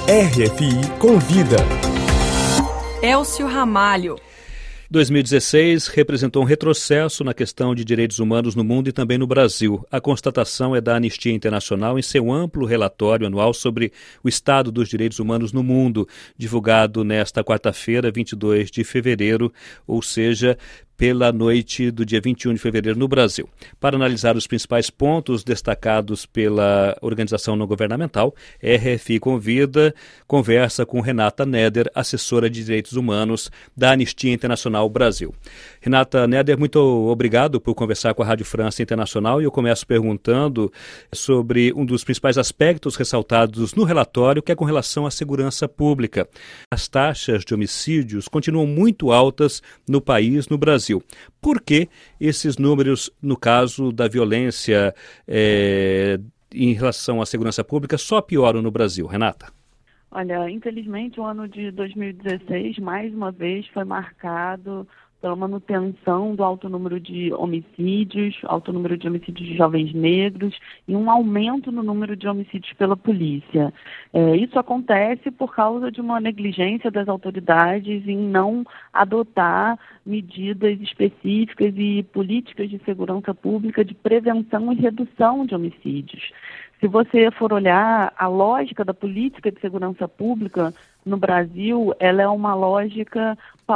RFI Convida. Elcio Ramalho. 2016 representou um retrocesso na questão de direitos humanos no mundo e também no Brasil. A constatação é da Anistia Internacional em seu amplo relatório anual sobre o estado dos direitos humanos no mundo, divulgado nesta quarta-feira, 22 de fevereiro, ou seja, pela noite do dia 21 de fevereiro no Brasil. Para analisar os principais pontos destacados pela organização não governamental, RFI conversa com Renata Neder, assessora de direitos humanos da Anistia Internacional Brasil. Renata Neder, muito obrigado por conversar com a Rádio França Internacional, e eu começo perguntando sobre um dos principais aspectos ressaltados no relatório, que é com relação à segurança pública. As taxas de homicídios continuam muito altas no país, no Brasil. Por que esses números, no caso da violência em relação à segurança pública, só pioram no Brasil? Renata? Olha, infelizmente o ano de 2016, mais uma vez, foi marcado pela manutenção do alto número de homicídios, de jovens negros e um aumento no número de homicídios pela polícia. Isso acontece por causa de uma negligência das autoridades em não adotar medidas específicas e políticas de segurança pública de prevenção e redução de homicídios. Se você for olhar a lógica da política de segurança pública no Brasil, ela é uma lógica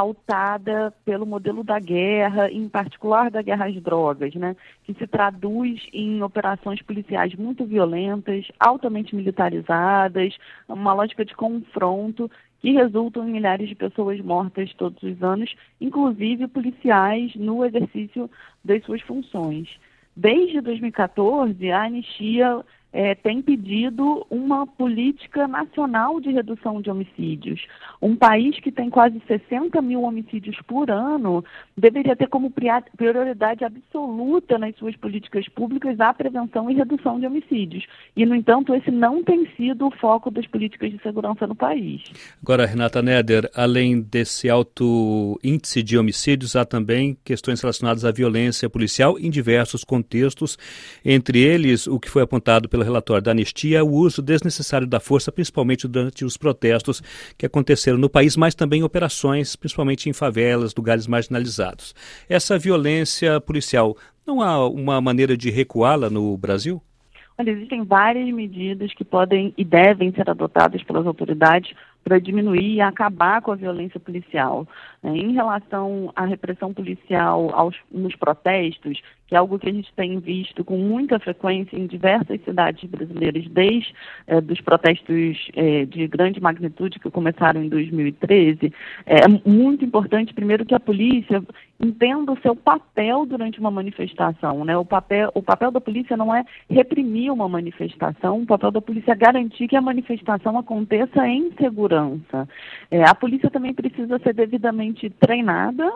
pautada pelo modelo da guerra, em particular da guerra às drogas, né? Que se traduz em operações policiais muito violentas, altamente militarizadas, uma lógica de confronto que resultam em milhares de pessoas mortas todos os anos, inclusive policiais no exercício das suas funções. Desde 2014, a Anistia tem pedido uma política nacional de redução de homicídios. Um país que tem quase 60 mil homicídios por ano deveria ter como prioridade absoluta nas suas políticas públicas a prevenção e redução de homicídios. E, no entanto, esse não tem sido o foco das políticas de segurança no país. Agora, Renata Neder, além desse alto índice de homicídios, há também questões relacionadas à violência policial em diversos contextos, entre eles o que foi apontado pelo relatório da Anistia, o uso desnecessário da força, principalmente durante os protestos que aconteceram no país, mas também operações, principalmente em favelas, lugares marginalizados. Essa violência policial, não há uma maneira de recuá-la no Brasil? Olha, existem várias medidas que podem e devem ser adotadas pelas autoridades para diminuir e acabar com a violência policial. Em relação à repressão policial nos protestos, que é algo que a gente tem visto com muita frequência em diversas cidades brasileiras, desde dos protestos de grande magnitude que começaram em 2013, é muito importante, primeiro, que a polícia entenda o seu papel durante uma manifestação, né? O papel da polícia não é reprimir uma manifestação, o papel da polícia é garantir que a manifestação aconteça em segurança. A polícia também precisa ser devidamente treinada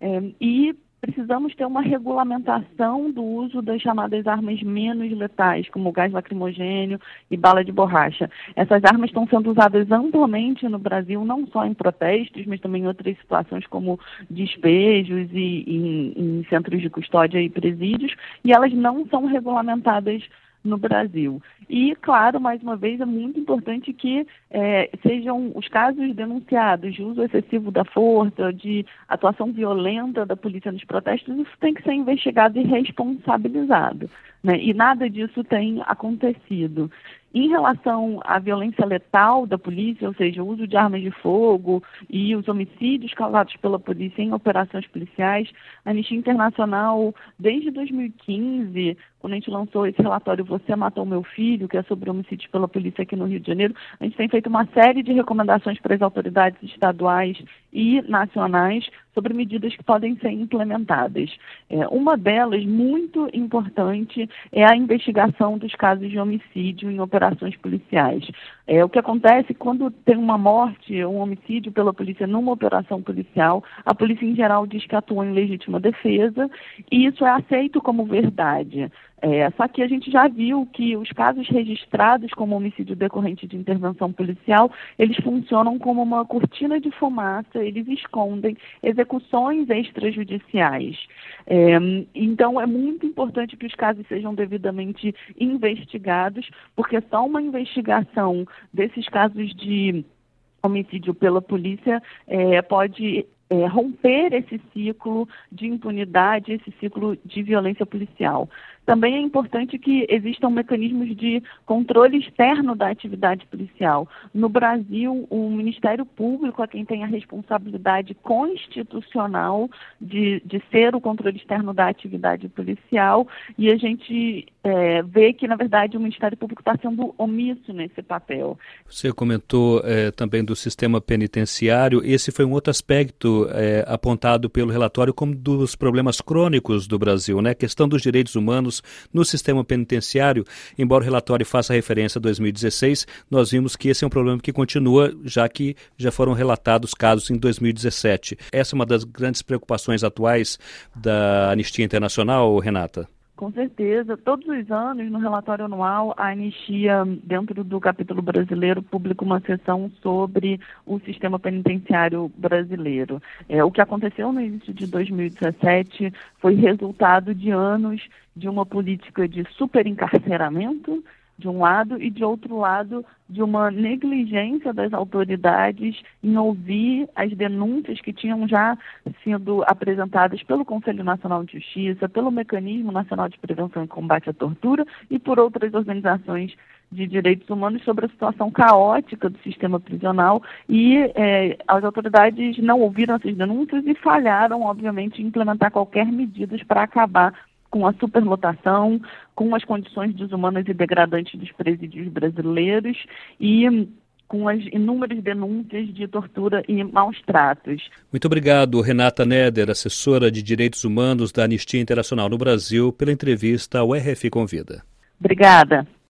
e precisamos ter uma regulamentação do uso das chamadas armas menos letais, como gás lacrimogênio e bala de borracha. Essas armas estão sendo usadas amplamente no Brasil, não só em protestos, mas também em outras situações como despejos e em centros de custódia e presídios, e elas não são regulamentadas no Brasil. E, claro, mais uma vez, é muito importante que sejam os casos denunciados de uso excessivo da força, de atuação violenta da polícia nos protestos, isso tem que ser investigado e responsabilizado, né? E nada disso tem acontecido. Em relação à violência letal da polícia, ou seja, o uso de armas de fogo e os homicídios causados pela polícia em operações policiais, a Anistia Internacional, desde 2015, quando a gente lançou esse relatório Você Matou Meu Filho, que é sobre homicídios pela polícia aqui no Rio de Janeiro, a gente tem feito uma série de recomendações para as autoridades estaduais e nacionais sobre medidas que podem ser implementadas. Uma delas, muito importante, é a investigação dos casos de homicídio em operações policiais. O que acontece quando tem uma morte, um homicídio pela polícia numa operação policial, a polícia em geral diz que atua em legítima defesa e isso é aceito como verdade. Só que a gente já viu que os casos registrados como homicídio decorrente de intervenção policial, eles funcionam como uma cortina de fumaça, eles escondem execuções extrajudiciais. Então, é muito importante que os casos sejam devidamente investigados, porque só uma investigação desses casos de homicídio pela polícia pode romper esse ciclo de impunidade, esse ciclo de violência policial. Também é importante que existam mecanismos de controle externo da atividade policial. No Brasil, o Ministério Público é quem tem a responsabilidade constitucional de ser o controle externo da atividade policial, e a gente vê que, na verdade, o Ministério Público está sendo omisso nesse papel. Você comentou também do sistema penitenciário. Esse foi um outro aspecto apontado pelo relatório como dos problemas crônicos do Brasil, né? A questão dos direitos humanos no sistema penitenciário. Embora o relatório faça referência a 2016, nós vimos que esse é um problema que continua, já que já foram relatados casos em 2017. Essa é uma das grandes preocupações atuais da Anistia Internacional, Renata? Com certeza. Todos os anos, no relatório anual, a Anistia, dentro do capítulo brasileiro, publica uma seção sobre o sistema penitenciário brasileiro. O que aconteceu no início de 2017 foi resultado de anos de uma política de superencarceramento, de um lado, e de outro lado, de uma negligência das autoridades em ouvir as denúncias que tinham já sido apresentadas pelo Conselho Nacional de Justiça, pelo Mecanismo Nacional de Prevenção e Combate à Tortura e por outras organizações de direitos humanos sobre a situação caótica do sistema prisional, e as autoridades não ouviram essas denúncias e falharam, obviamente, em implementar qualquer medida para acabar com a superlotação, com as condições desumanas e degradantes dos presídios brasileiros e com as inúmeras denúncias de tortura e maus tratos. Muito obrigado, Renata Neder, assessora de Direitos Humanos da Anistia Internacional no Brasil, pela entrevista ao RFI Convida. Obrigada.